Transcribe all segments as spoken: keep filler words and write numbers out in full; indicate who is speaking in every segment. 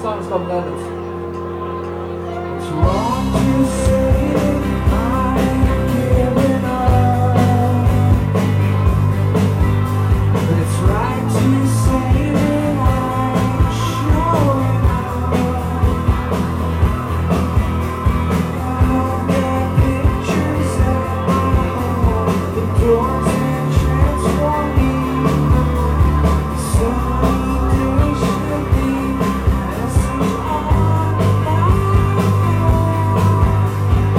Speaker 1: song's called Lemons.
Speaker 2: It's wrong to say that I'm giving up, but it's right to say that I'm showing up. I've got pictures at my home, the doors and transform me. Sunny day should be message on the line.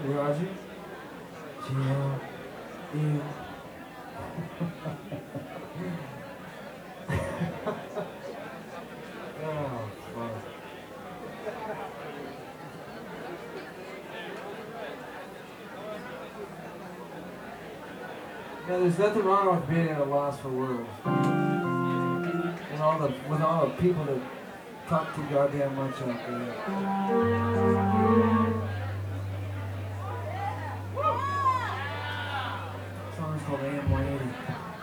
Speaker 2: Roger? Jill. Ew. Oh, fuck. Yeah, there's nothing wrong with being at a loss for words. And all the with all the people that talk too goddamn much out there. Song's called A M one eighty.